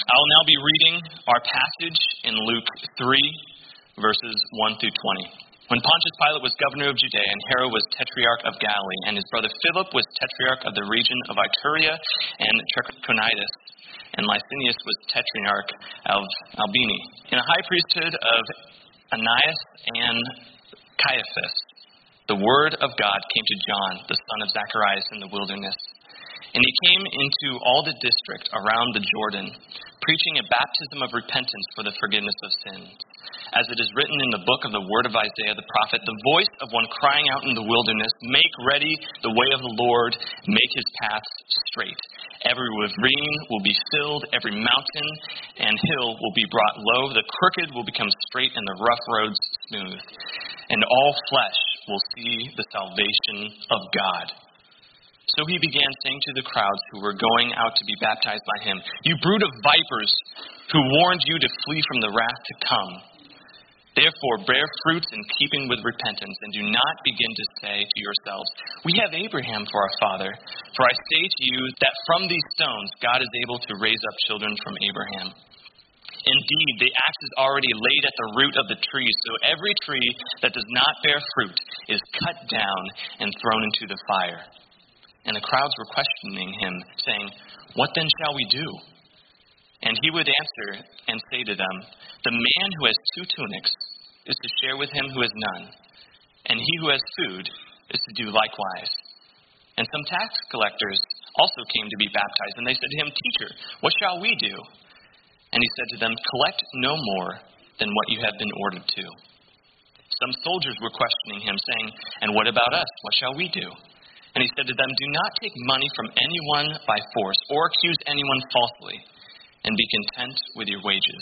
I'll now be reading our passage in Luke 3, verses 1 through 20. When Pontius Pilate was governor of Judea, and Herod was tetrarch of Galilee, and his brother Philip was tetrarch of the region of Iturea and Trachonitis, and Lysanias was tetrarch of Albini, in the high priesthood of Ananias and Caiaphas, the word of God came to John, the son of Zacharias, in the wilderness. And he came into all the district around the Jordan, preaching a baptism of repentance for the forgiveness of sins. As it is written in the book of the word of Isaiah the prophet, the voice of one crying out in the wilderness, make ready the way of the Lord, make his paths straight. Every ravine will be filled, every mountain and hill will be brought low, the crooked will become straight and the rough roads smooth. And all flesh will see the salvation of God. So he began saying to the crowds who were going out to be baptized by him, you brood of vipers, who warned you to flee from the wrath to come. Therefore, bear fruits in keeping with repentance, and do not begin to say to yourselves, we have Abraham for our father. For I say to you that from these stones God is able to raise up children from Abraham. Indeed, the axe is already laid at the root of the tree, so every tree that does not bear fruit is cut down and thrown into the fire. And the crowds were questioning him, saying, what then shall we do? And he would answer and say to them, the man who has 2 tunics is to share with him who has none, and he who has food is to do likewise. And some tax collectors also came to be baptized, and they said to him, Teacher, what shall we do? And he said to them, collect no more than what you have been ordered to. Some soldiers were questioning him, saying, and what about us? What shall we do? And he said to them, do not take money from anyone by force or accuse anyone falsely, and be content with your wages.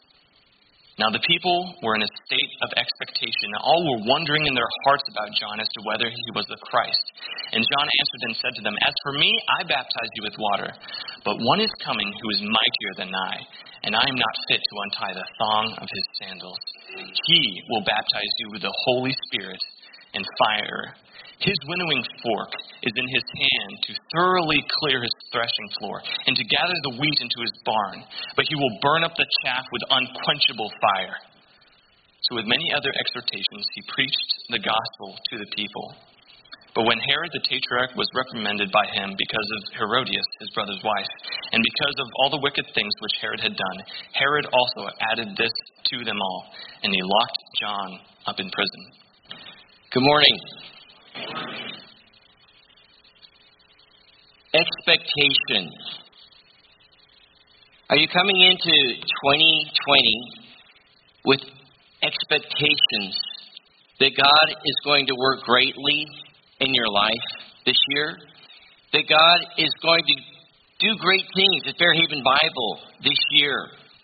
Now the people were in a state of expectation, and all were wondering in their hearts about John as to whether he was the Christ. And John answered and said to them, as for me, I baptize you with water, but one is coming who is mightier than I, and I am not fit to untie the thong of his sandals. He will baptize you with the Holy Spirit and fire. His winnowing fork is in his hand to thoroughly clear his threshing floor and to gather the wheat into his barn, but he will burn up the chaff with unquenchable fire. So with many other exhortations, he preached the gospel to the people. But when Herod the Tetrarch was reprimanded by him because of Herodias, his brother's wife, and because of all the wicked things which Herod had done, Herod also added this to them all, and he locked John up in prison. Good morning. Expectation. Are you coming into 2020 with expectations that God is going to work greatly in your life this year? That God is going to do great things at Fairhaven Bible this year?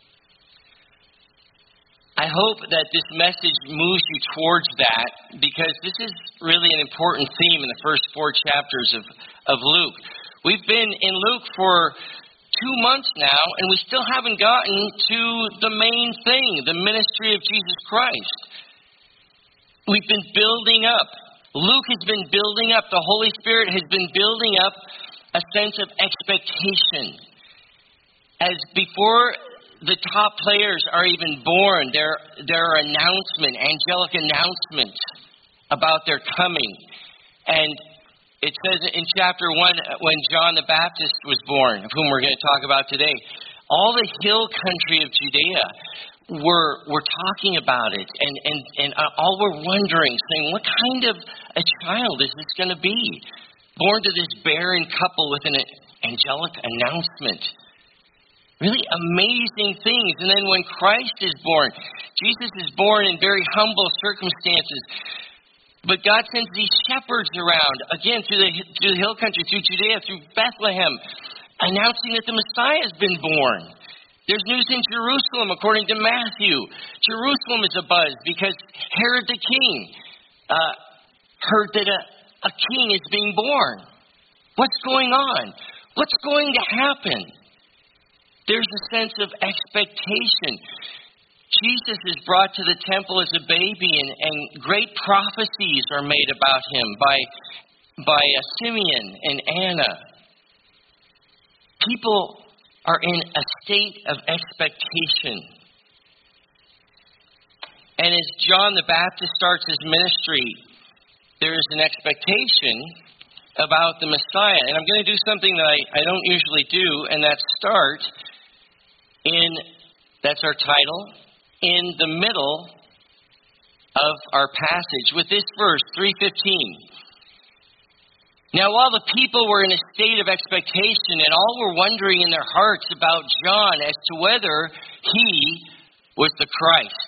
I hope that this message moves you towards that, because this is really an important theme in the first 4 chapters of Luke. We've been in Luke for 2 months now, and we still haven't gotten to the main thing, the ministry of Jesus Christ. We've been building up. Luke has been building up. The Holy Spirit has been building up a sense of expectation. As before the top players are even born, there are angelic announcements about their coming. And it says in chapter 1, when John the Baptist was born, of whom we're going to talk about today, all the hill country of Judea were talking about it. And all were wondering, saying, what kind of a child is this going to be? Born to this barren couple with an angelic announcement. Really amazing things. And then when Christ is born, Jesus is born in very humble circumstances. But God sends these shepherds around, again, through the hill country, through Judea, through Bethlehem, announcing that the Messiah has been born. There's news in Jerusalem, according to Matthew. Jerusalem is abuzz because Herod the king heard that a king is being born. What's going on? What's going to happen? There's a sense of expectation. Jesus is brought to the temple as a baby, and great prophecies are made about him by Simeon and Anna. People are in a state of expectation. And as John the Baptist starts his ministry, there is an expectation about the Messiah. And I'm going to do something that I don't usually do, and that's start that's our title, in the middle of our passage with this verse, 3:15. Now, while the people were in a state of expectation and all were wondering in their hearts about John as to whether he was the Christ.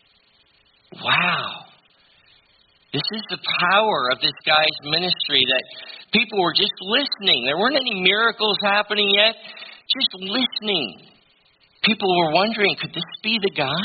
Wow. This is the power of this guy's ministry, that people were just listening. There weren't any miracles happening yet, just listening. People were wondering, could this be the guy?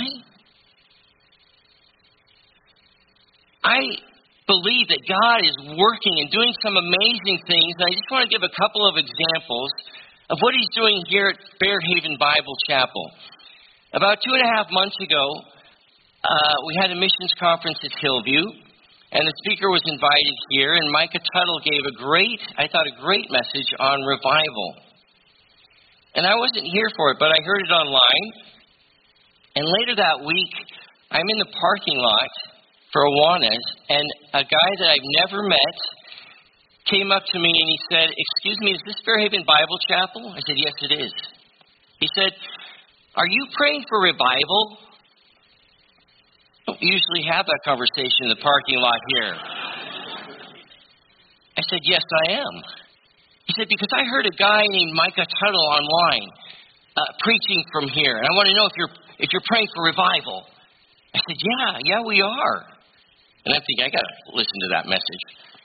I believe that God is working and doing some amazing things. And I just want to give a couple of examples of what He's doing here at Fairhaven Bible Chapel. About 2.5 months ago, we had a missions conference at Hillview, and the speaker was invited here, and Micah Tuttle gave a great message on revival. And I wasn't here for it, but I heard it online. And later that week, I'm in the parking lot for Awanas, and a guy that I've never met came up to me and he said, "Excuse me, is this Fairhaven Bible Chapel?" I said, "Yes, it is." He said, "Are you praying for revival?" I don't usually have that conversation in the parking lot here. I said, "Yes, I am." He said, "Because I heard a guy named Micah Tuttle online preaching from here, and I want to know if you're praying for revival." I said, Yeah, we are." And I'm thinking, I got to listen to that message.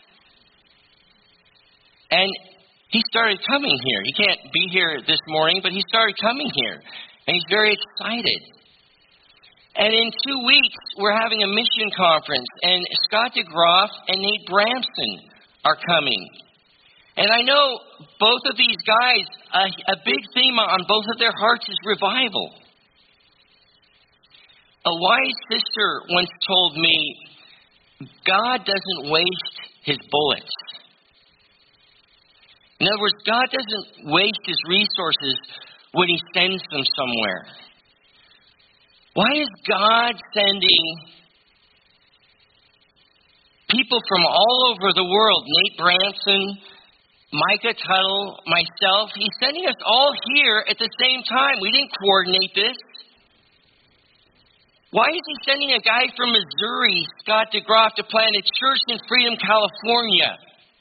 And he started coming here. He can't be here this morning, but he started coming here. And he's very excited. And in 2 weeks, we're having a mission conference. And Scott DeGroff and Nate Bramson are coming. And I know both of these guys, a big theme on both of their hearts is revival. A wise sister once told me, God doesn't waste His bullets. In other words, God doesn't waste His resources when He sends them somewhere. Why is God sending people from all over the world? Nate Branson, Micah Tuttle, myself. He's sending us all here at the same time. We didn't coordinate this. Why is He sending a guy from Missouri, Scott DeGroff, to plant a church in Freedom, California?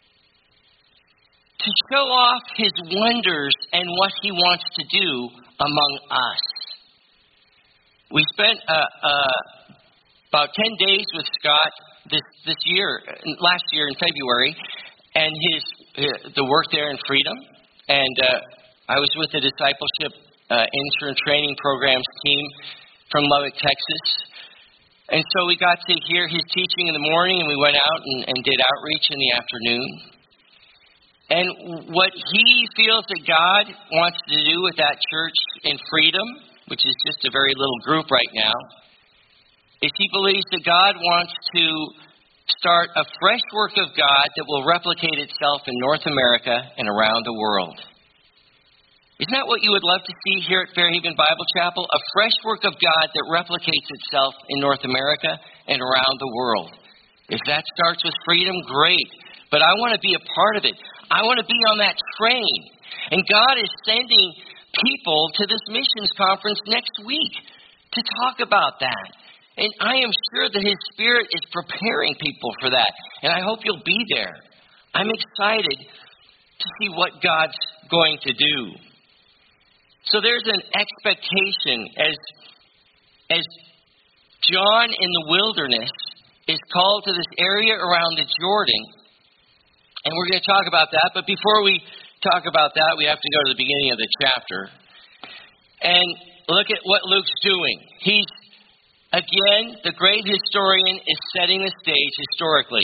To show off His wonders and what He wants to do among us. We spent about 10 days with Scott last year in February, and the work there in Freedom. And I was with the Discipleship Intern Training Programs team from Lubbock, Texas. And so we got to hear his teaching in the morning, and we went out and did outreach in the afternoon. And what he feels that God wants to do with that church in Freedom, which is just a very little group right now, is he believes that God wants to start a fresh work of God that will replicate itself in North America and around the world. Isn't that what you would love to see here at Fairhaven Bible Chapel? A fresh work of God that replicates itself in North America and around the world. If that starts with Freedom, great. But I want to be a part of it. I want to be on that train. And God is sending people to this missions conference next week to talk about that. And I am sure that His Spirit is preparing people for that. And I hope you'll be there. I'm excited to see what God's going to do. So there's an expectation as John in the wilderness is called to this area around the Jordan. And we're going to talk about that. But before we talk about that, we have to go to the beginning of the chapter. And look at what Luke's doing. Again, the great historian is setting the stage historically.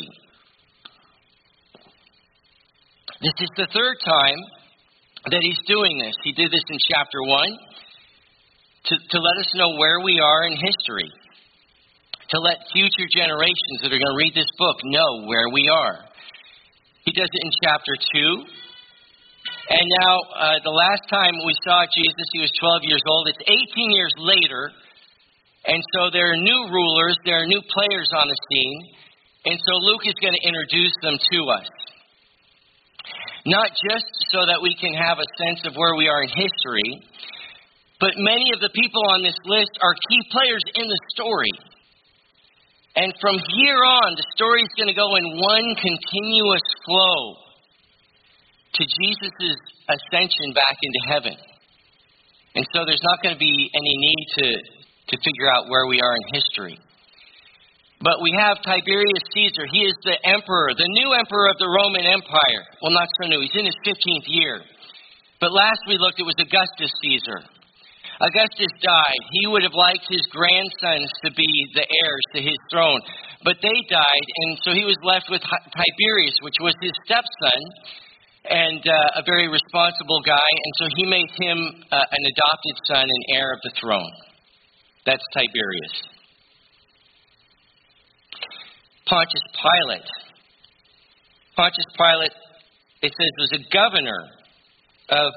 This is the third time that he's doing this. He did this in chapter 1 to let us know where we are in history, to let future generations that are going to read this book know where we are. He does it in chapter 2 And now, the last time we saw Jesus, he was 12 years old. It's 18 years later. And so there are new rulers, there are new players on the scene. And so Luke is going to introduce them to us. Not just so that we can have a sense of where we are in history, but many of the people on this list are key players in the story. And from here on, the story is going to go in one continuous flow to Jesus' ascension back into heaven. And so there's not going to be any need to figure out where we are in history. But we have Tiberius Caesar. He is the emperor, the new emperor of the Roman Empire. Well, not so new. He's in his 15th year. But last we looked, it was Augustus Caesar. Augustus died. He would have liked his grandsons to be the heirs to his throne. But they died, and so he was left with Tiberius, which was his stepson, and a very responsible guy. And so he made him an adopted son and heir of the throne. That's Tiberius. Pontius Pilate. Pontius Pilate, it says, was a governor of...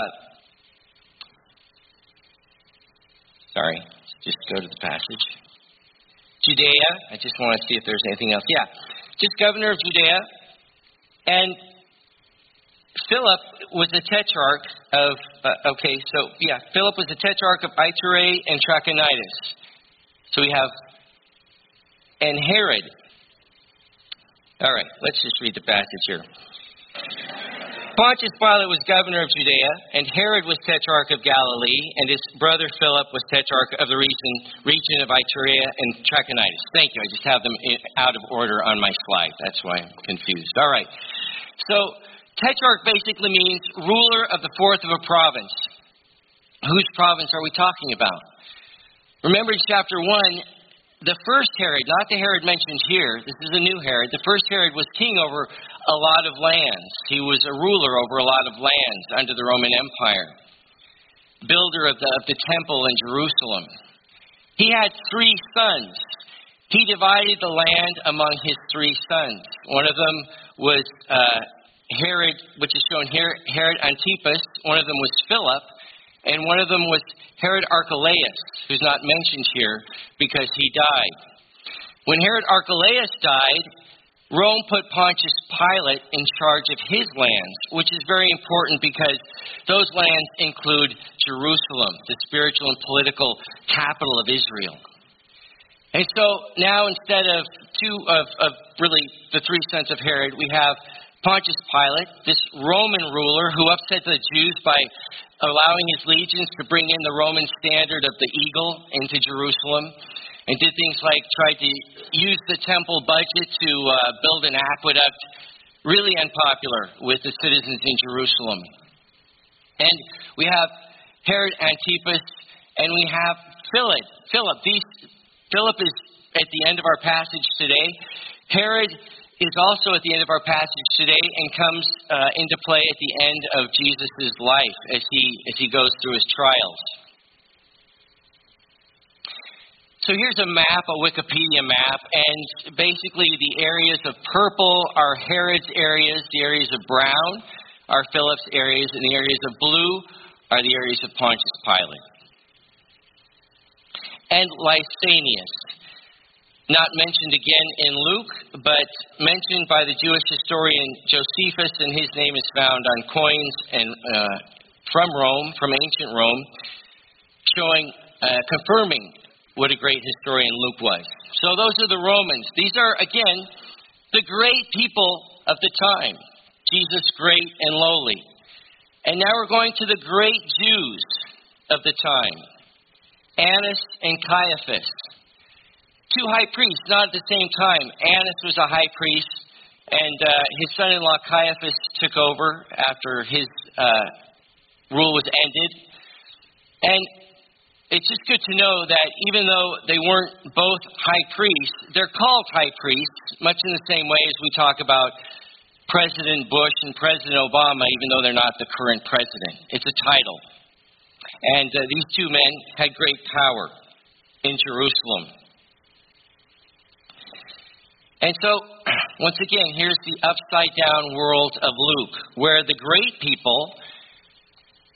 just go to the passage. Judea. I just want to see if there's anything else. Yeah, just governor of Judea. And Philip was the tetrarch of, Philip was the tetrarch of Iturea and Trachonitis. So we have, and Herod. All right, let's just read the passage here. Pontius Pilate was governor of Judea, and Herod was tetrarch of Galilee, and his brother Philip was tetrarch of the region of Iturea and Trachonitis. Thank you. I just have them out of order on my slide. That's why I'm confused. All right. So tetrarch basically means ruler of the fourth of a province. Whose province are we talking about? Remember in chapter 1, the first Herod, not the Herod mentioned here, this is a new Herod. The first Herod was king over a lot of lands. He was a ruler over a lot of lands under the Roman Empire. Builder of the temple in Jerusalem. He had 3 sons. He divided the land among his 3 sons. One of them was Herod, which is shown here, Herod Antipas. One of them was Philip. And one of them was Herod Archelaus, who's not mentioned here because he died. When Herod Archelaus died, Rome put Pontius Pilate in charge of his lands, which is very important because those lands include Jerusalem, the spiritual and political capital of Israel. And so now instead of the 3 sons of Herod, we have Pontius Pilate, this Roman ruler who upset the Jews by allowing his legions to bring in the Roman standard of the eagle into Jerusalem, and did things like tried to use the temple budget to build an aqueduct, really unpopular with the citizens in Jerusalem. And we have Herod Antipas, and we have Philip. Philip is at the end of our passage today. Herod is also at the end of our passage today and comes into play at the end of Jesus' life as he goes through his trials. So here's a map, a Wikipedia map, and basically the areas of purple are Herod's areas, the areas of brown are Philip's areas, and the areas of blue are the areas of Pontius Pilate. And Lysanias. Not mentioned again in Luke, but mentioned by the Jewish historian Josephus, and his name is found on coins and from Rome, from ancient Rome, confirming what a great historian Luke was. So those are the Romans. These are, again, the great people of the time. Jesus, great and lowly. And now we're going to the great Jews of the time. Annas and Caiaphas. 2 high priests, not at the same time. Annas was a high priest, and his son-in-law Caiaphas took over after his rule was ended. And it's just good to know that even though they weren't both high priests, they're called high priests, much in the same way as we talk about President Bush and President Obama, even though they're not the current president. It's a title. And these 2 men had great power in Jerusalem. And so, once again, here's the upside-down world of Luke, where the great people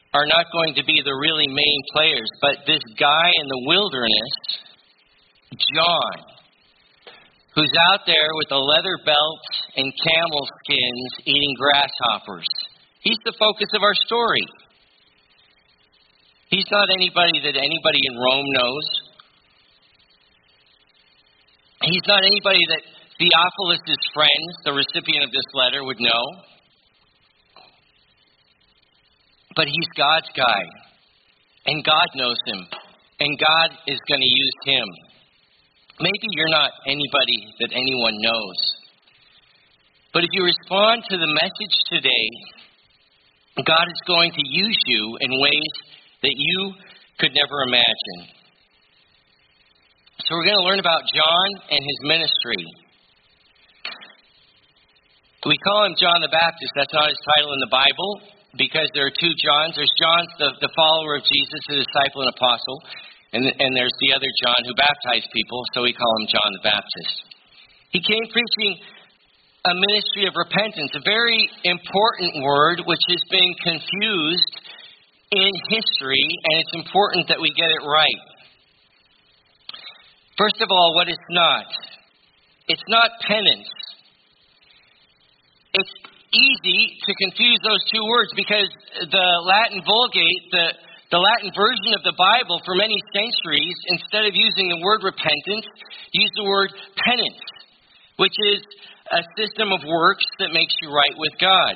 are not going to be the really main players, but this guy in the wilderness, John, who's out there with a leather belt and camel skins eating grasshoppers. He's the focus of our story. He's not anybody that anybody in Rome knows. He's not anybody that Theophilus' friends, the recipient of this letter, would know. But he's God's guy. And God knows him. And God is going to use him. Maybe you're not anybody that anyone knows. But if you respond to the message today, God is going to use you in ways that you could never imagine. So we're going to learn about John and his ministry. We call him John the Baptist. That's not his title in the Bible, because there are two Johns. There's John, the follower of Jesus, the disciple and apostle, and there's the other John who baptized people, so we call him John the Baptist. He came preaching a ministry of repentance, a very important word which has been confused in history, and it's important that we get it right. First of all, what it's not. It's not penance. It's easy to confuse those two words because the Latin Vulgate, the Latin version of the Bible for many centuries, instead of using the word repentance, used the word penance, which is a system of works that makes you right with God.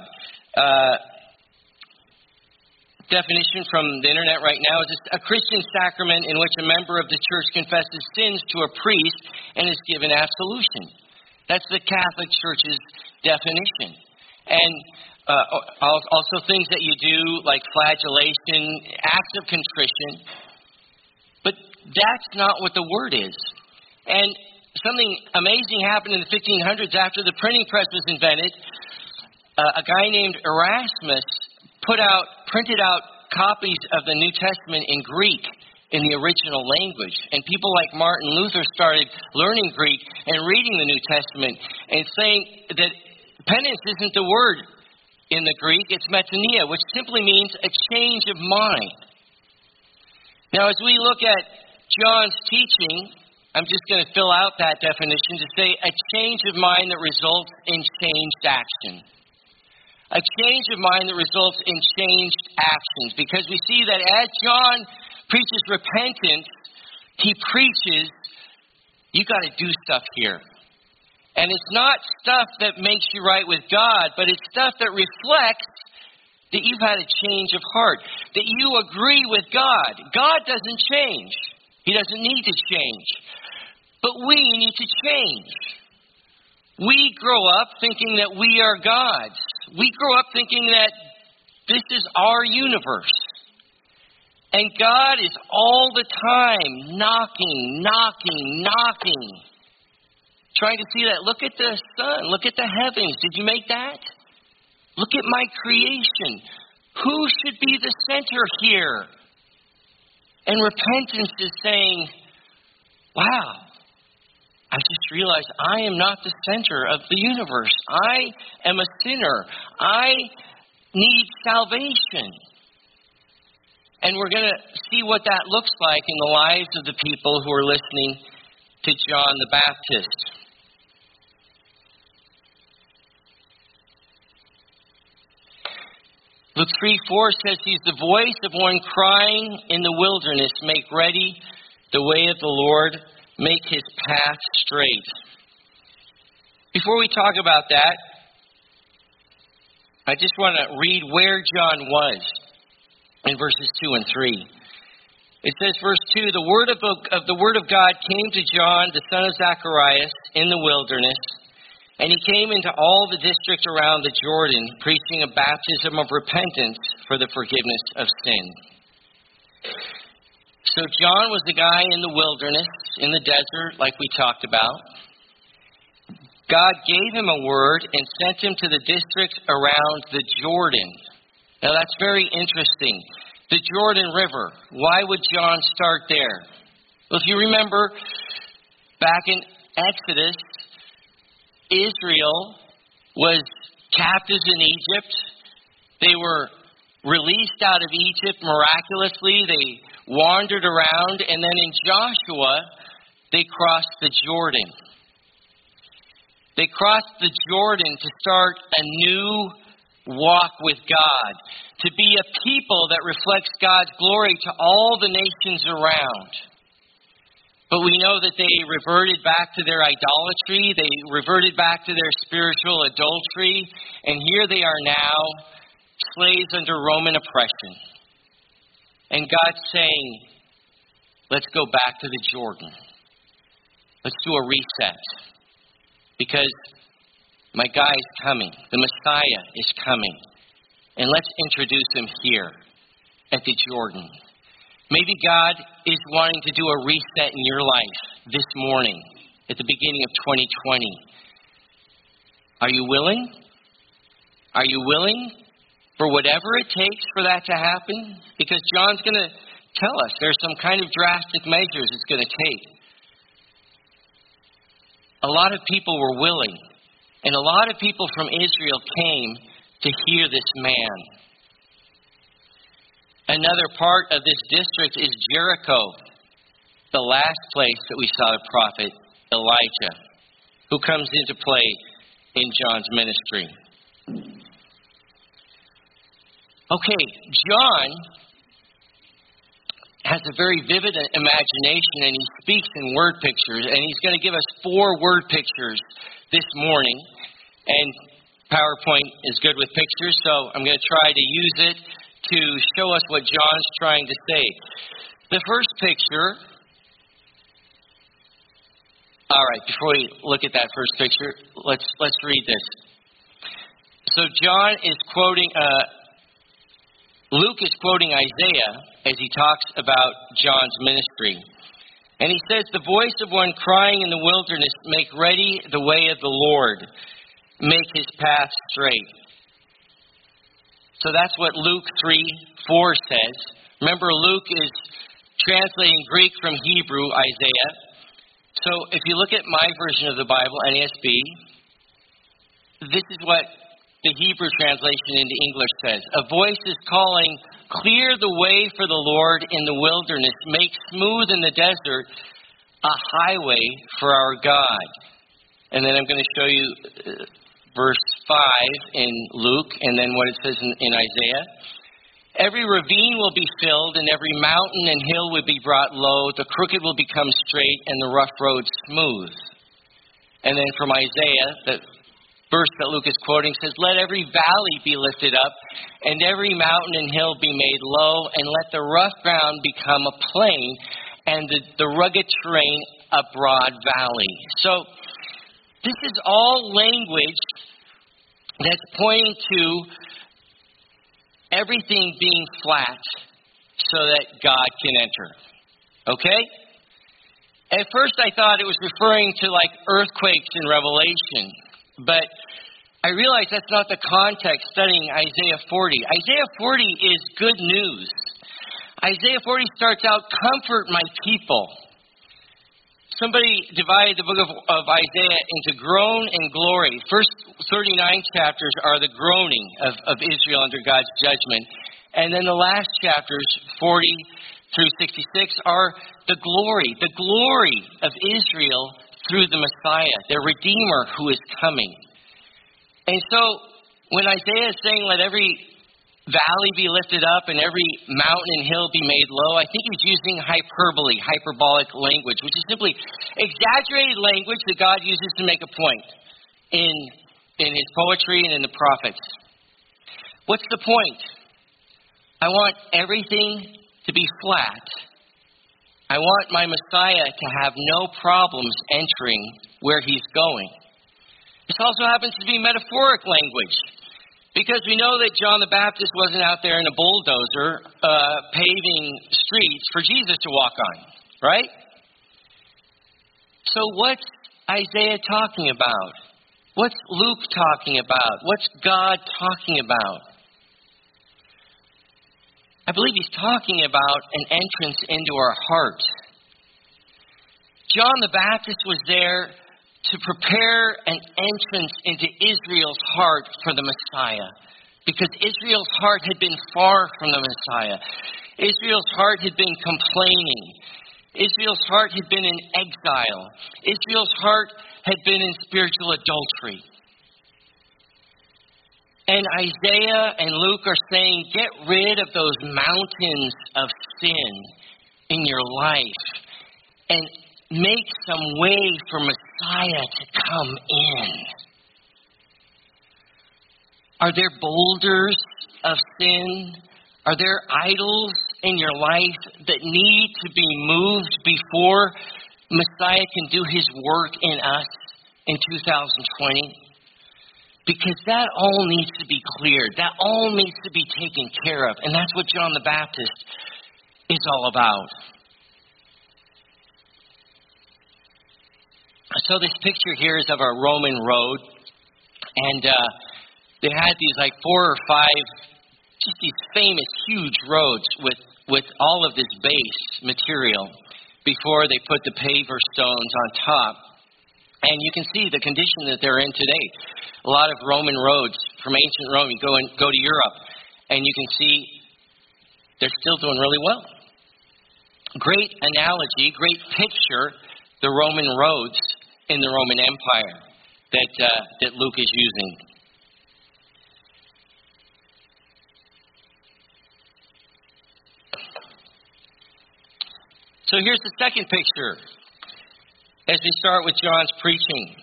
Definition from the internet right now is a Christian sacrament in which a member of the church confesses sins to a priest and is given absolution. That's the Catholic Church's definition. And also things that you do like flagellation, acts of contrition. But that's not what the word is. And something amazing happened in the 1500s after the printing press was invented. A guy named Erasmus printed out copies of the New Testament in Greek in the original language. And people like Martin Luther started learning Greek and reading the New Testament and saying that penance isn't the word in the Greek, it's metanoia, which simply means a change of mind. Now, as we look at John's teaching, I'm just going to fill out that definition to say a change of mind that results in changed action. A change of mind that results in changed actions. Because we see that as John preaches repentance, he preaches, you got to do stuff here. And it's not stuff that makes you right with God, but it's stuff that reflects that you've had a change of heart. That you agree with God. God doesn't change. He doesn't need to change. But we need to change. We grow up thinking that we are God's. We grow up thinking that this is our universe. And God is all the time knocking. Trying to see that. Look at the sun. Look at the heavens. Did you make that? Look at my creation. Who should be the center here? And repentance is saying, wow, I just realized I am not the center of the universe. I am a sinner. I need salvation. And we're going to see what that looks like in the lives of the people who are listening to John the Baptist. Luke 3:4 says he's the voice of one crying in the wilderness, make ready the way of the Lord, make his path straight. Before we talk about that, I just want to read where John was in verses 2 and 3. It says, verse 2, the word of God came to John, the son of Zacharias, in the wilderness, and he came into all the district around the Jordan, preaching a baptism of repentance for the forgiveness of sin. So John was the guy in the wilderness, in the desert, like we talked about. God gave him a word and sent him to the district around the Jordan. Now that's very interesting. The Jordan River. Why would John start there? Well, if you remember, back in Exodus, Israel was captives in Egypt. They were released out of Egypt miraculously. They wandered around, and then in Joshua, they crossed the Jordan. They crossed the Jordan to start a new walk with God, to be a people that reflects God's glory to all the nations around. But we know that they reverted back to their idolatry, they reverted back to their spiritual adultery, and here they are now, slaves under Roman oppression. And God's saying, let's go back to the Jordan. Let's do a reset. Because my guy is coming. The Messiah is coming. And let's introduce him here at the Jordan. Maybe God is wanting to do a reset in your life this morning at the beginning of 2020. Are you willing? Are you willing for whatever it takes for that to happen? Because John's going to tell us there's some kind of drastic measures it's going to take. A lot of people were willing, and a lot of people from Israel came to hear this man. Another part of this district is Jericho, the last place that we saw the prophet Elijah, who comes into play in John's ministry. Okay, John has a very vivid imagination, and he speaks in word pictures, and he's going to give us 4 word pictures this morning. And PowerPoint is good with pictures, so I'm going to try to use it to show us what John's trying to say. The first picture, all right, before we look at that first picture, let's read this. So John is quoting, Luke is quoting Isaiah as he talks about John's ministry. And he says, the voice of one crying in the wilderness, make ready the way of the Lord, make his path straight. So that's what Luke 3:4 says. Remember, Luke is translating Greek from Hebrew, Isaiah. So if you look at my version of the Bible, NASB, this is what the Hebrew translation into English says. A voice is calling, clear the way for the Lord in the wilderness, make smooth in the desert a highway for our God. And then I'm going to show you verse 5 in Luke, and then what it says in Isaiah. Every ravine will be filled, and every mountain and hill will be brought low. The crooked will become straight, and the rough road smooth. And then from Isaiah, the verse that Luke is quoting says, let every valley be lifted up, and every mountain and hill be made low, and let the rough ground become a plain, and the rugged terrain a broad valley. So this is all language that's pointing to everything being flat so that God can enter. Okay? At first I thought it was referring to like earthquakes in Revelation, but I realized that's not the context studying Isaiah 40. Isaiah 40 is good news. Isaiah 40 starts out, comfort my people. Somebody divided the book of Isaiah into groan and glory. First 39 chapters are the groaning of Israel under God's judgment. And then the last chapters, 40 through 66, are the glory of Israel through the Messiah, their Redeemer who is coming. And so when Isaiah is saying, let every valley be lifted up and every mountain and hill be made low, I think he's using hyperbolic language, which is simply exaggerated language that God uses to make a point in his poetry and in the prophets. What's the point? I want everything to be flat. I want my Messiah to have no problems entering where he's going. This also happens to be metaphoric language, because we know that John the Baptist wasn't out there in a bulldozer paving streets for Jesus to walk on, right? So what's Isaiah talking about? What's Luke talking about? What's God talking about? I believe he's talking about an entrance into our hearts. John the Baptist was there to prepare an entrance into Israel's heart for the Messiah, because Israel's heart had been far from the Messiah. Israel's heart had been complaining. Israel's heart had been in exile. Israel's heart had been in spiritual adultery. And Isaiah and Luke are saying, get rid of those mountains of sin in your life and make some way for Messiah to come in. Are there boulders of sin? Are there idols in your life that need to be moved before Messiah can do his work in us in 2020? Because that all needs to be cleared. That all needs to be taken care of. And that's what John the Baptist is all about. So this picture here is of a Roman road. And they had these like 4 or 5, just these famous huge roads with all of this base material before they put the paver stones on top. And you can see the condition that they're in today. A lot of Roman roads from ancient Rome, you go to Europe, and you can see they're still doing really well. Great analogy, great picture, the Roman roads in the Roman Empire that Luke is using. So here's the second picture as we start with John's preaching.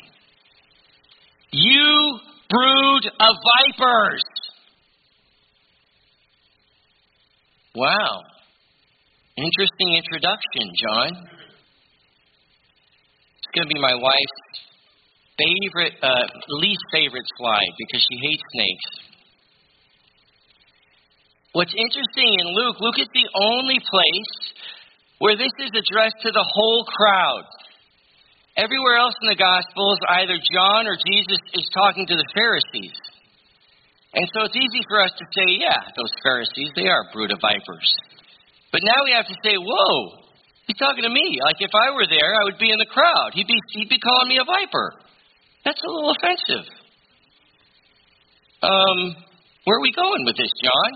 You brood of vipers. Wow. Interesting introduction, John. It's going to be my wife's least favorite slide because she hates snakes. What's interesting in Luke is the only place where this is addressed to the whole crowd. Everywhere else in the Gospels, either John or Jesus is talking to the Pharisees. And so it's easy for us to say, yeah, those Pharisees, they are a brood of vipers. But now we have to say, whoa, he's talking to me. Like if I were there, I would be in the crowd. He'd be calling me a viper. That's a little offensive. Where are we going with this, John?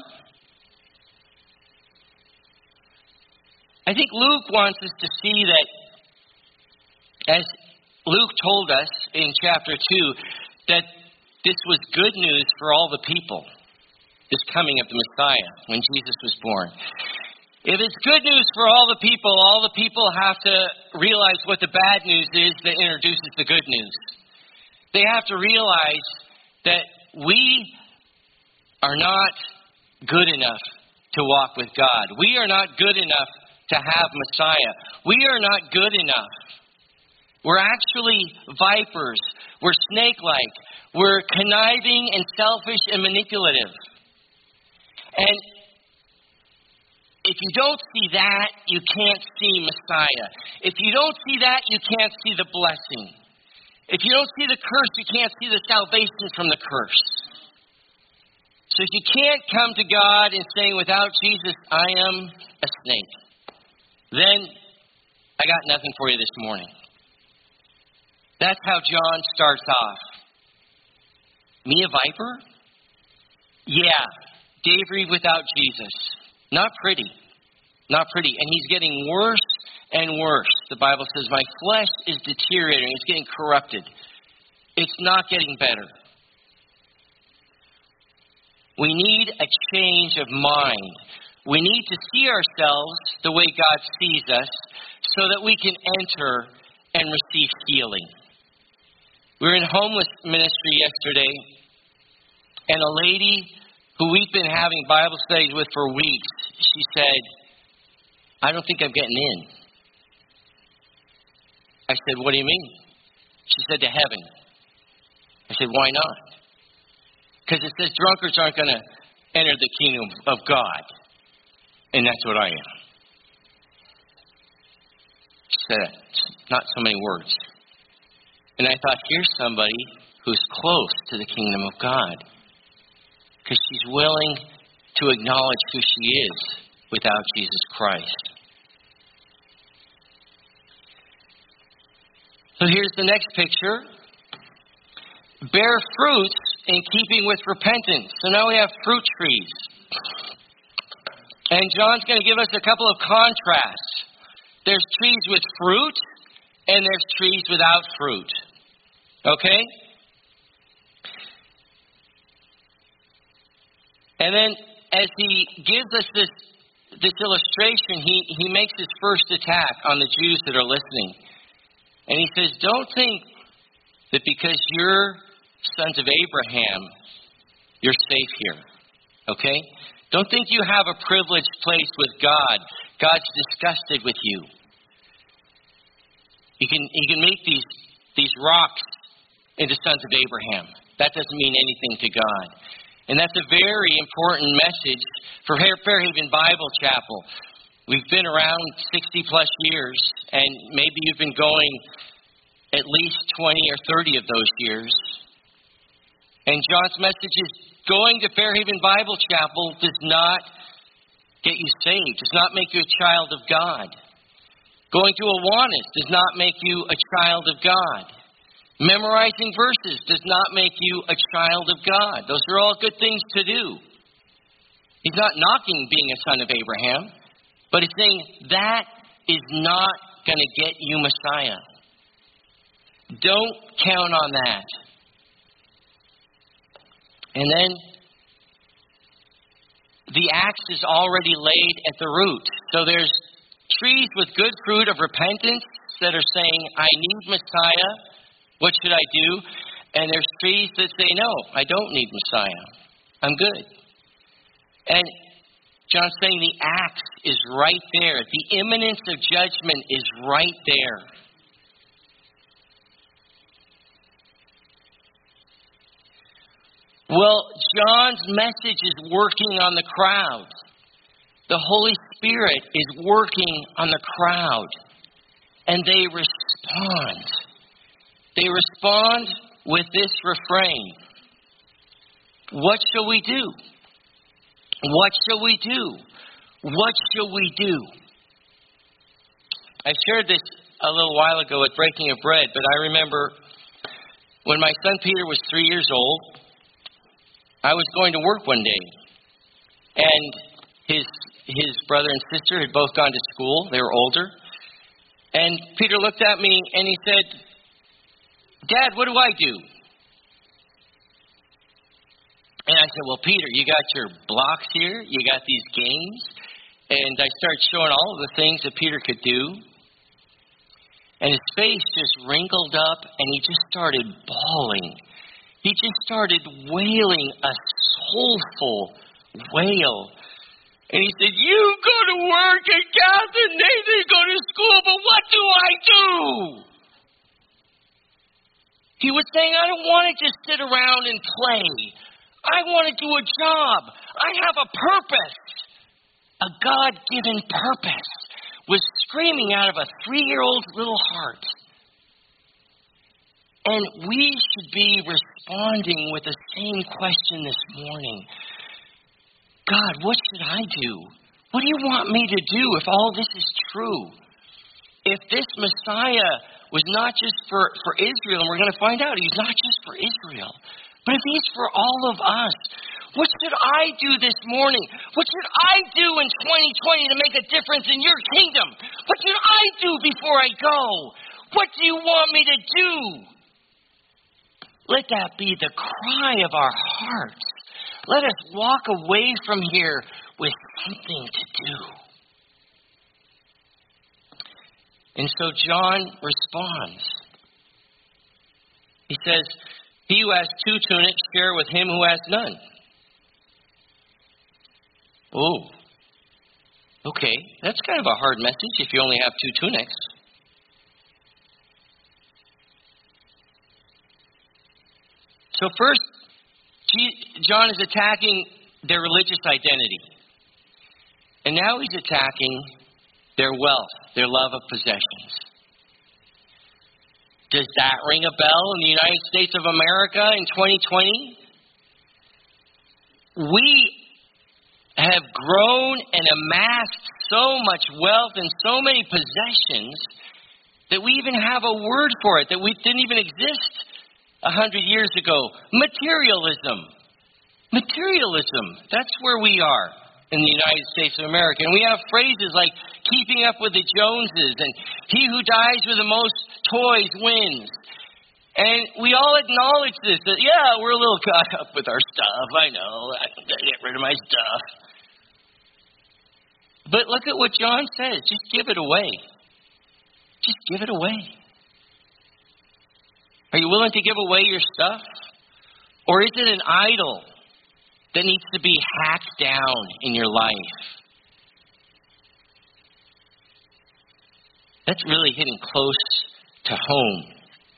I think Luke wants us to see that, as Luke told us in chapter 2, that this was good news for all the people, this coming of the Messiah when Jesus was born. If it's good news for all the people have to realize what the bad news is that introduces the good news. They have to realize that we are not good enough to walk with God. We are not good enough to have Messiah. We are not good enough. We're actually vipers. We're snake-like. We're conniving and selfish and manipulative. And if you don't see that, you can't see Messiah. If you don't see that, you can't see the blessing. If you don't see the curse, you can't see the salvation from the curse. So if you can't come to God and say, without Jesus, I am a snake, then I got nothing for you this morning. That's how John starts off. Me a viper? Yeah, Gabriel without Jesus. Not pretty. Not pretty. And he's getting worse and worse. The Bible says, my flesh is deteriorating. It's getting corrupted. It's not getting better. We need a change of mind. We need to see ourselves the way God sees us so that we can enter and receive healing. We were in homeless ministry yesterday, and a lady who we've been having Bible studies with for weeks, she said, I don't think I'm getting in. I said, what do you mean? She said, to heaven. I said, why not? Because it says drunkards aren't going to enter the kingdom of God. And that's what I am. She said, not so many words. And I thought, here's somebody who's close to the kingdom of God. Because she's willing to acknowledge who she is without Jesus Christ. So here's the next picture. Bear fruits in keeping with repentance. So now we have fruit trees. And John's going to give us a couple of contrasts. There's trees with fruit, and there's trees without fruit. Okay? And then as he gives us this illustration, he makes his first attack on the Jews that are listening. And he says, don't think that because you're sons of Abraham, you're safe here. Okay? Don't think you have a privileged place with God. God's disgusted with you. You can make these rocks into sons of Abraham. That doesn't mean anything to God. And that's a very important message for Fairhaven Bible Chapel. We've been around 60 plus years, and maybe you've been going at least 20 or 30 of those years. And John's message is going to Fairhaven Bible Chapel does not get you saved, does not make you a child of God. Going to Awanas does not make you a child of God. Memorizing verses does not make you a child of God. Those are all good things to do. He's not knocking being a son of Abraham, but he's saying that is not going to get you Messiah. Don't count on that. And then the axe is already laid at the root. So there's trees with good fruit of repentance that are saying, I need Messiah. What should I do? And there's trees that say, no, I don't need Messiah. I'm good. And John's saying the axe is right there. The imminence of judgment is right there. Well, John's message is working on the crowd. The Holy Spirit is working on the crowd. And they respond. They respond with this refrain. What shall we do? What shall we do? What shall we do? I shared this a little while ago at Breaking of Bread, but I remember when my son Peter was 3 years old, I was going to work one day, and his brother and sister had both gone to school. They were older. And Peter looked at me and he said, Dad, what do I do? And I said, well, Peter, you got your blocks here. You got these games. And I started showing all of the things that Peter could do. And his face just wrinkled up and he just started bawling. He just started wailing a soulful wail. And he said, you go to work and Kath and Nathan go to school, but what do I do? He was saying, I don't want to just sit around and play. I want to do a job. I have a purpose. A God-given purpose was screaming out of a 3-year-old's little heart. And we should be responding with the same question this morning. God, what should I do? What do you want me to do if all this is true? If this Messiah was not just for Israel, and we're going to find out he's not just for Israel, but if he's for all of us, what should I do this morning? What should I do in 2020 to make a difference in your kingdom? What should I do before I go? What do you want me to do? Let that be the cry of our hearts. Let us walk away from here with something to do. And so John responds. He says, he who has 2 tunics, share with him who has none. Oh, okay. That's kind of a hard message if you only have 2 tunics. So first, John is attacking their religious identity. And now he's attacking their wealth, their love of possessions. Does that ring a bell in the United States of America in 2020? We have grown and amassed so much wealth and so many possessions that we even have a word for it that we didn't even exist 100 years ago? Materialism. Materialism. That's where we are in the United States of America. And we have phrases like keeping up with the Joneses and he who dies with the most toys wins. And we all acknowledge this, that, yeah, we're a little caught up with our stuff. I know. I gotta get rid of my stuff. But look at what John says. Just give it away. Just give it away. Are you willing to give away your stuff? Or is it an idol that needs to be hacked down in your life? That's really hitting close to home.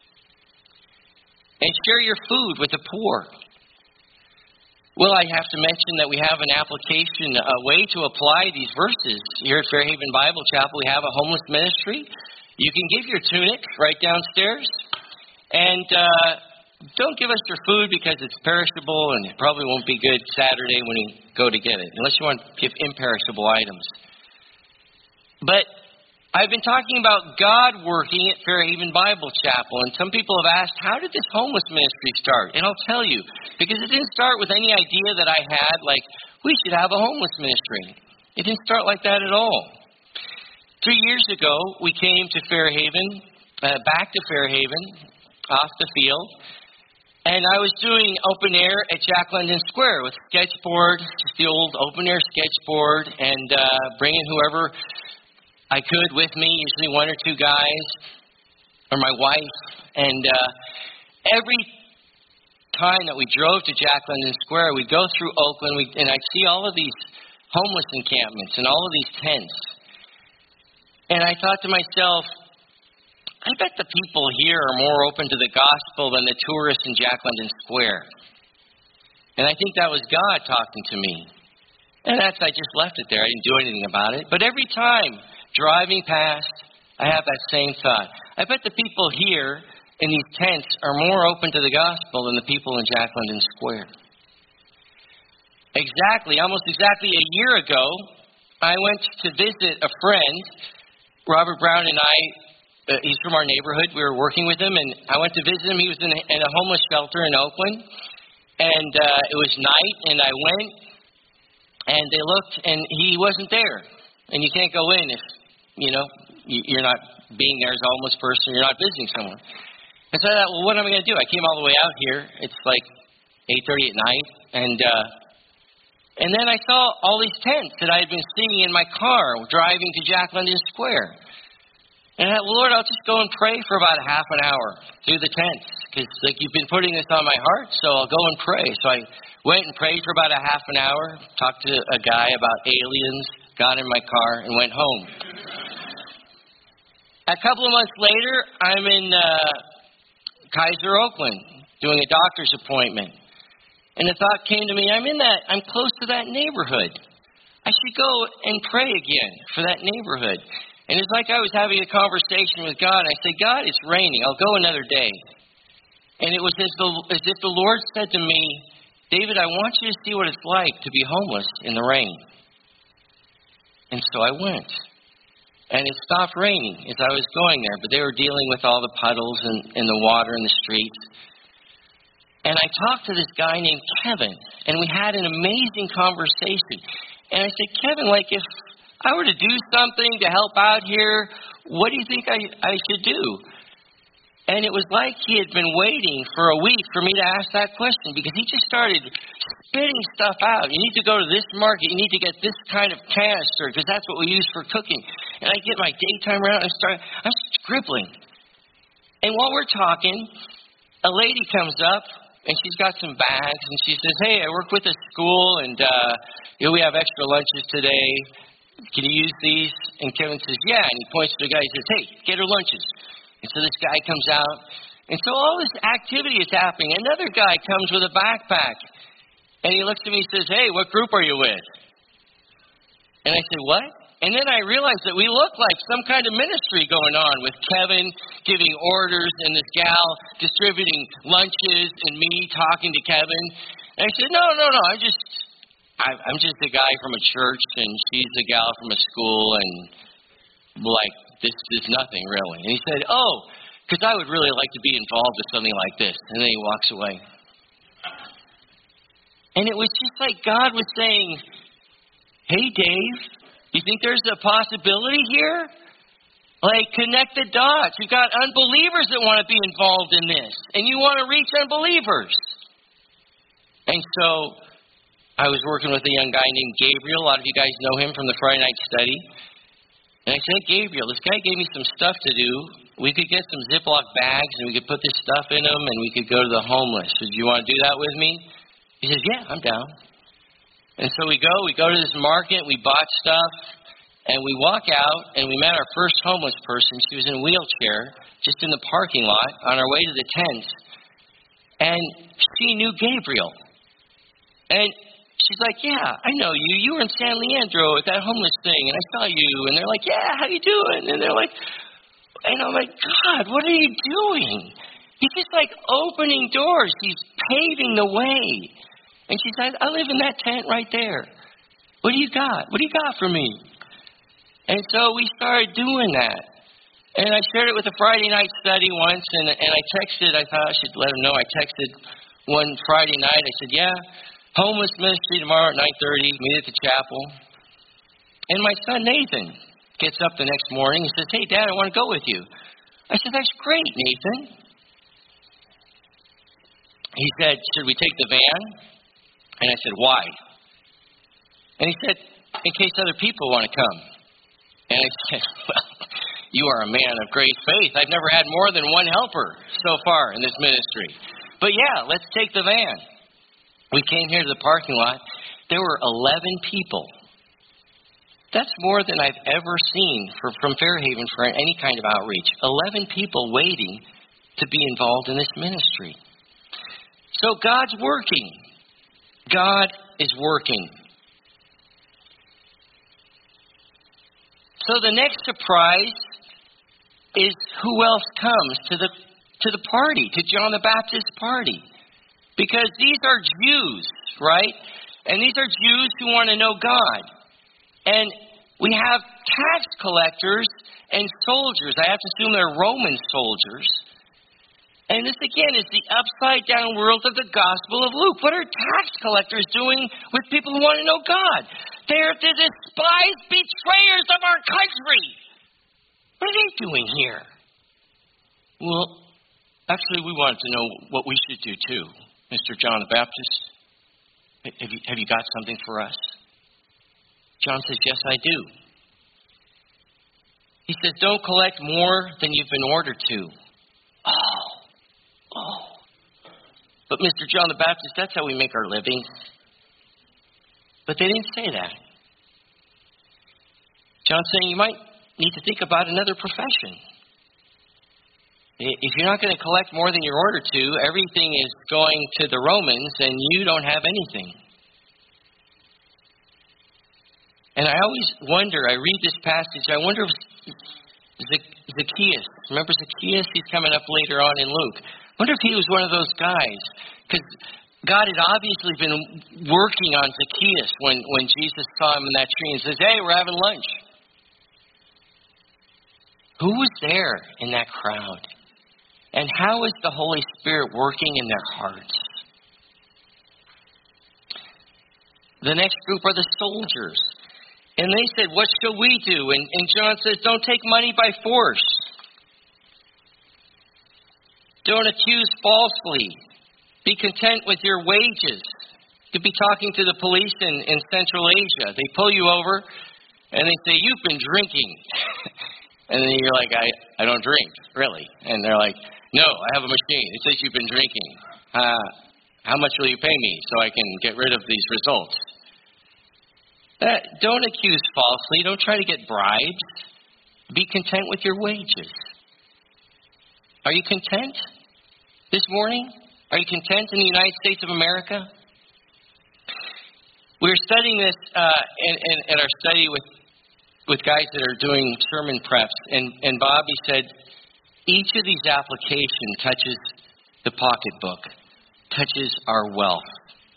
And share your food with the poor. Well, I have to mention that we have an application, a way to apply these verses. Here at Fairhaven Bible Chapel, we have a homeless ministry. You can give your tunic right downstairs. And don't give us your food because it's perishable and it probably won't be good Saturday when you go to get it, unless you want to give imperishable items. But I've been talking about God working at Fairhaven Bible Chapel, and some people have asked, how did this homeless ministry start? And I'll tell you, because it didn't start with any idea that I had, like, we should have a homeless ministry. It didn't start like that at all. 3 years ago, we came to Fairhaven, back to Fairhaven, off the field, and I was doing open air at Jack London Square with sketchboard, just the old open air sketchboard, and bringing whoever I could with me, usually one or two guys, or my wife. And every time that we drove to Jack London Square, we'd go through Oakland, and I'd see all of these homeless encampments and all of these tents. And I thought to myself, I bet the people here are more open to the gospel than the tourists in Jack London Square. And I think that was God talking to me. And I just left it there. I didn't do anything about it. But every time driving past, I have that same thought. I bet the people here in these tents are more open to the gospel than the people in Jack London Square. Almost exactly a year ago, I went to visit a friend. Robert Brown and I, he's from our neighborhood. We were working with him, and I went to visit him. He was in a homeless shelter in Oakland, and it was night, and I went, and they looked, and he wasn't there. And you can't go in if, you're not being there as a homeless person, you're not visiting someone. And so I thought, well, what am I going to do? I came all the way out here. It's like 8:30 at night, and then I saw all these tents that I had been seeing in my car driving to Jack London Square. And I thought, well, Lord, I'll just go and pray for about a half an hour through the tents, because you've been putting this on my heart, so I'll go and pray. So I went and prayed for about a half an hour, talked to a guy about aliens, got in my car, and went home. A couple of months later, I'm in Kaiser, Oakland, doing a doctor's appointment. And the thought came to me, I'm close to that neighborhood. I should go and pray again for that neighborhood. And it's like I was having a conversation with God. And I said, God, it's raining. I'll go another day. And it was as if the Lord said to me, David, I want you to see what it's like to be homeless in the rain. And so I went. And it stopped raining as I was going there. But they were dealing with all the puddles and the water in the streets. And I talked to this guy named Kevin. And we had an amazing conversation. And I said, Kevin, if I were to do something to help out here, what do you think I should do? And it was like he had been waiting for a week for me to ask that question, because he just started spitting stuff out. You need to go to this market. You need to get this kind of canister, because that's what we use for cooking. And I get my daytime around and I'm scribbling. And while we're talking, a lady comes up, and she's got some bags, and she says, hey, I work with a school, and we have extra lunches today. Can you use these? And Kevin says, yeah. And he points to the guy. He says, hey, get her lunches. And so this guy comes out. And so all this activity is happening. Another guy comes with a backpack. And he looks at me and says, hey, what group are you with? And I say, what? And then I realized that we look like some kind of ministry going on, with Kevin giving orders and this gal distributing lunches and me talking to Kevin. And I said, no, I'm just a guy from a church, and she's a gal from a school, and this is nothing really. And he said, oh, because I would really like to be involved with something like this. And then he walks away. And it was just like God was saying, hey, Dave, you think there's a possibility here? Like, connect the dots. You've got unbelievers that want to be involved in this, and you want to reach unbelievers. And so I was working with a young guy named Gabriel. A lot of you guys know him from the Friday night study. And I said, hey, Gabriel, this guy gave me some stuff to do. We could get some Ziploc bags, and we could put this stuff in them, and we could go to the homeless. Would you want to do that with me? He says, yeah, I'm down. And so we go to this market, we bought stuff, and we walk out, and we met our first homeless person. She was in a wheelchair, just in the parking lot, on our way to the tents. And she knew Gabriel. And she's like, yeah, I know you. You were in San Leandro at that homeless thing, and I saw you. And they're like, yeah, how you doing? And they're like, and I'm like, God, what are you doing? He's just like opening doors. He's paving the way. And she said, I live in that tent right there. What do you got? What do you got for me? And so we started doing that. And I shared it with a Friday night study once, and I texted, I thought I should let him know. I texted one Friday night. I said, yeah, homeless ministry tomorrow at 9:30, meet at the chapel. And my son Nathan gets up the next morning and says, hey, Dad, I want to go with you. I said, that's great, Nathan. He said, should we take the van? And I said, why? And he said, in case other people want to come. And I said, well, you are a man of great faith. I've never had more than one helper so far in this ministry. But yeah, let's take the van. We came here to the parking lot. There were 11 people. That's more than I've ever seen from Fairhaven for any kind of outreach. 11 people waiting to be involved in this ministry. So God's working. God is working. So the next surprise is who else comes to the party, to John the Baptist's party. Because these are Jews, right? And these are Jews who want to know God. And we have tax collectors and soldiers. I have to assume they're Roman soldiers. And this, again, is the upside-down world of the Gospel of Luke. What are tax collectors doing with people who want to know God? They're the despised betrayers of our country. What are they doing here? Well, actually, we wanted to know what we should do, too, Mr. John the Baptist. Have you got something for us? John says, yes, I do. He says, don't collect more than you've been ordered to. Oh. But Mr. John the Baptist, that's how we make our living. But they didn't say that. John's saying you might need to think about another profession. If you're not going to collect more than you're ordered to, everything is going to the Romans and you don't have anything. And I always wonder, I read this passage, I wonder if Zacchaeus, remember Zacchaeus? He's coming up later on in Luke. I wonder if he was one of those guys, because God had obviously been working on Zacchaeus when Jesus saw him in that tree and says, hey, we're having lunch. Who was there in that crowd? And how is the Holy Spirit working in their hearts? The next group are the soldiers. And they said, what shall we do? And John says, don't take money by force. Don't accuse falsely. Be content with your wages. You could be talking to the police in Central Asia. They pull you over and they say, you've been drinking. And then you're like, I don't drink, really. And they're like, no, I have a machine. It says you've been drinking. How much will you pay me so I can get rid of these results? Don't accuse falsely. Don't try to get bribes. Be content with your wages. Are you content this morning? Are you content in the United States of America? We were studying this in our study with guys that are doing sermon preps, and Bobby said, each of these applications touches the pocketbook, touches our wealth.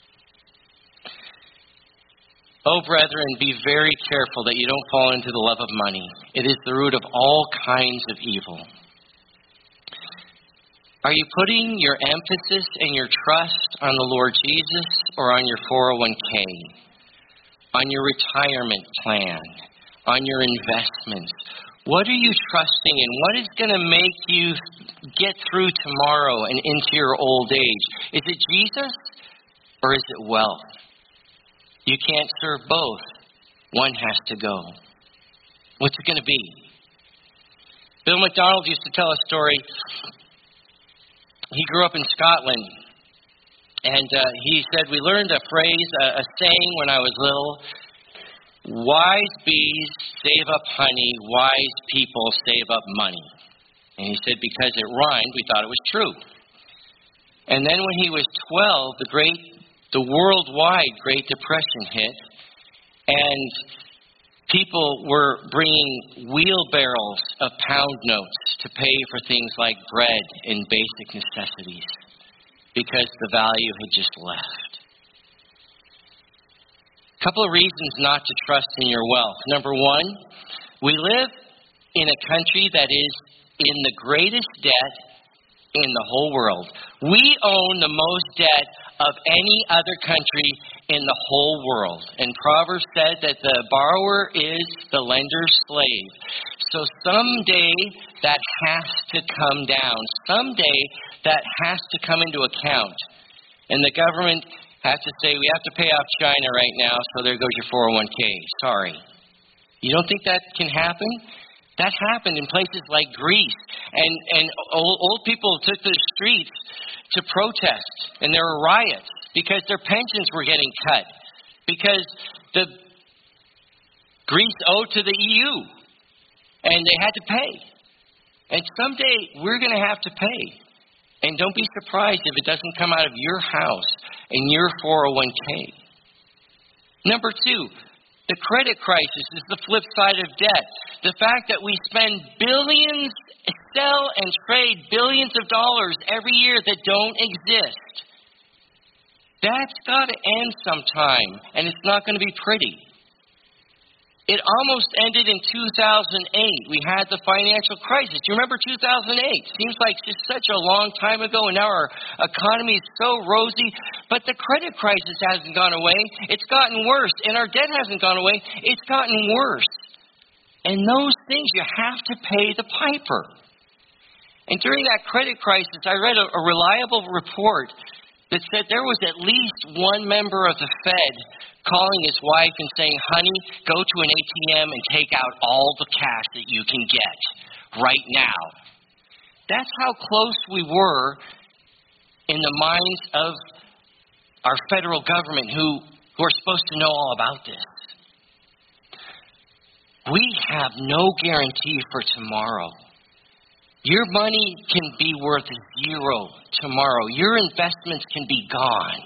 Oh, brethren, be very careful that you don't fall into the love of money. It is the root of all kinds of evil. Are you putting your emphasis and your trust on the Lord Jesus or on your 401k, on your retirement plan, on your investments? What are you trusting in? What is going to make you get through tomorrow and into your old age? Is it Jesus or is it wealth? You can't serve both. One has to go. What's it going to be? Bill McDonald used to tell a story. He grew up in Scotland, and he said, we learned a phrase, a saying when I was little: wise bees save up honey, wise people save up money. And he said because it rhymed, we thought it was true. And then when he was 12, the worldwide Great Depression hit, and people were bringing wheelbarrows of pound notes to pay for things like bread and basic necessities because the value had just left. A couple of reasons not to trust in your wealth. Number one, we live in a country that is in the greatest debt in the whole world. We own the most debt of any other country in the whole world. And Proverbs said that the borrower is the lender's slave. So someday that has to come down. Someday that has to come into account. And the government has to say, we have to pay off China right now, so there goes your 401k. Sorry. You don't think that can happen? That happened in places like Greece. And old people took to the streets to protest. And there were riots because their pensions were getting cut. Because the Greece owed to the EU. And they had to pay. And someday we're going to have to pay. And don't be surprised if it doesn't come out of your house and your 401k. Number two, the credit crisis is the flip side of debt. The fact that we spend billions, sell and trade billions of dollars every year that don't exist. That's got to end sometime, and it's not going to be pretty. It almost ended in 2008. We had the financial crisis. Do you remember 2008? Seems like just such a long time ago, and now our economy is so rosy. But the credit crisis hasn't gone away. It's gotten worse. And our debt hasn't gone away. It's gotten worse. And those things, you have to pay the piper. And during that credit crisis, I read a reliable report that said there was at least one member of the Fed calling his wife and saying, honey, go to an ATM and take out all the cash that you can get right now. That's how close we were in the minds of our federal government who are supposed to know all about this. We have no guarantee for tomorrow. Your money can be worth zero tomorrow. Your investments can be gone.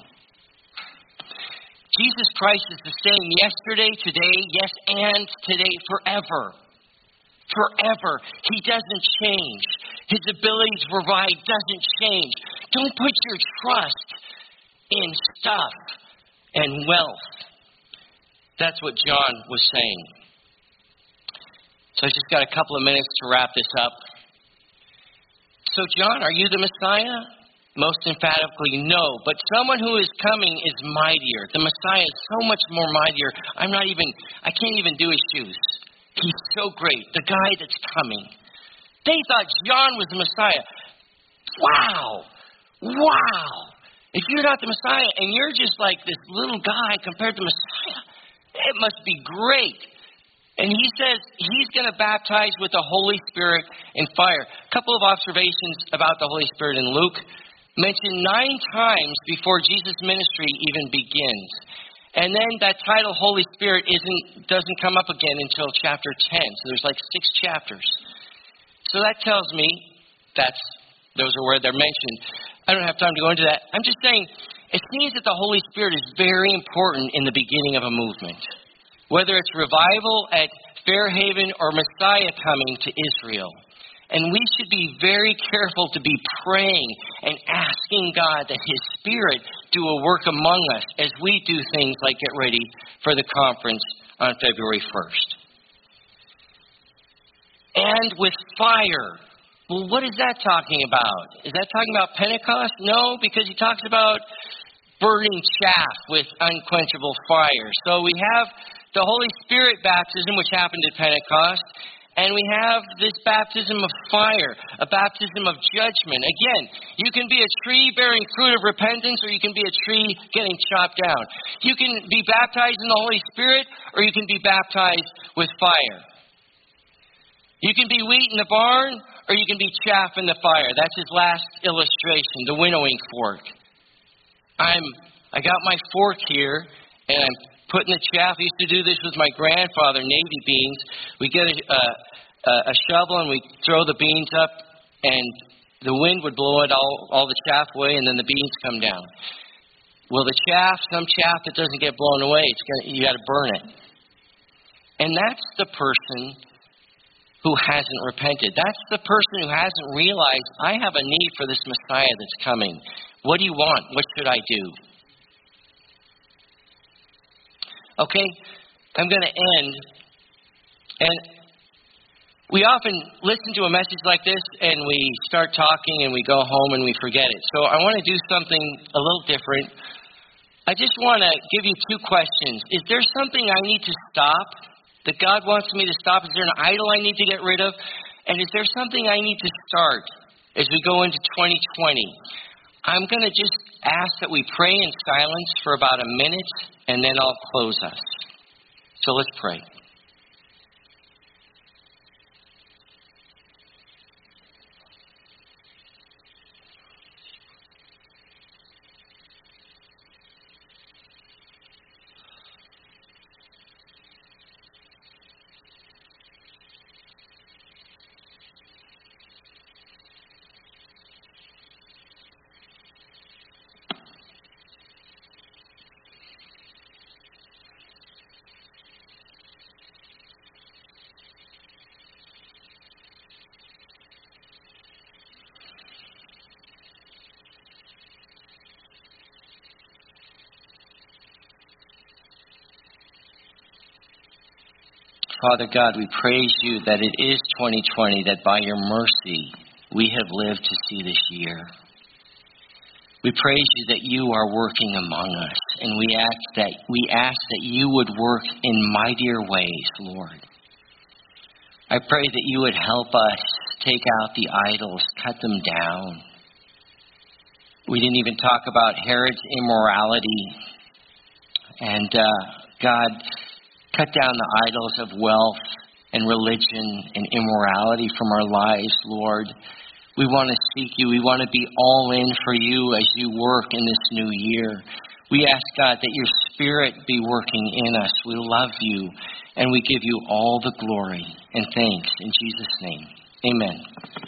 Jesus Christ is the same yesterday, today, yes, and today, forever. Forever. He doesn't change. His ability to provide doesn't change. Don't put your trust in stuff and wealth. That's what John was saying. So I just got a couple of minutes to wrap this up. So, John, are you the Messiah? Most emphatically, no. But someone who is coming is mightier. The Messiah is so much more mightier. I can't even do his shoes. He's so great. The guy that's coming. They thought John was the Messiah. Wow. If you're not the Messiah and you're just like this little guy compared to Messiah, it must be great. And he says he's going to baptize with the Holy Spirit and fire. A couple of observations about the Holy Spirit in Luke. Mentioned 9 times before Jesus' ministry even begins. And then that title, Holy Spirit, doesn't come up again until chapter 10. So there's like 6 chapters. So that tells me those are where they're mentioned. I don't have time to go into that. I'm just saying, it seems that the Holy Spirit is very important in the beginning of a movement. Whether it's revival at Fairhaven or Messiah coming to Israel. And we should be very careful to be praying and asking God that His Spirit do a work among us as we do things like get ready for the conference on February 1st. And with fire. Well, what is that talking about? Is that talking about Pentecost? No, because he talks about burning chaff with unquenchable fire. So we have the Holy Spirit baptism, which happened at Pentecost, and we have this baptism of fire, a baptism of judgment. Again, you can be a tree bearing fruit of repentance, or you can be a tree getting chopped down. You can be baptized in the Holy Spirit, or you can be baptized with fire. You can be wheat in the barn, or you can be chaff in the fire. That's his last illustration, the winnowing fork. I got my fork here, and I'm putting the chaff. I used to do this with my grandfather, navy beans. We get a shovel and we throw the beans up, and the wind would blow it all the chaff away, and then the beans come down. Well, some chaff that doesn't get blown away, you got to burn it. And that's the person who hasn't repented. That's the person who hasn't realized, I have a need for this Messiah that's coming. What do you want? What should I do? Okay, I'm going to end. And we often listen to a message like this and we start talking and we go home and we forget it. So I want to do something a little different. I just want to give you two questions. Is there something I need to stop that God wants me to stop? Is there an idol I need to get rid of? And is there something I need to start as we go into 2020? I'm going to just ask that we pray in silence for about a minute, and then I'll close us. So let's pray. Father God, we praise you that it is 2020, that by your mercy we have lived to see this year. We praise you that you are working among us, and we ask that you would work in mightier ways, Lord. I pray that you would help us take out the idols, cut them down. We didn't even talk about Herod's immorality. And God, cut down the idols of wealth and religion and immorality from our lives, Lord. We want to seek you. We want to be all in for you as you work in this new year. We ask, God, that your Spirit be working in us. We love you, and we give you all the glory and thanks in Jesus' name. Amen.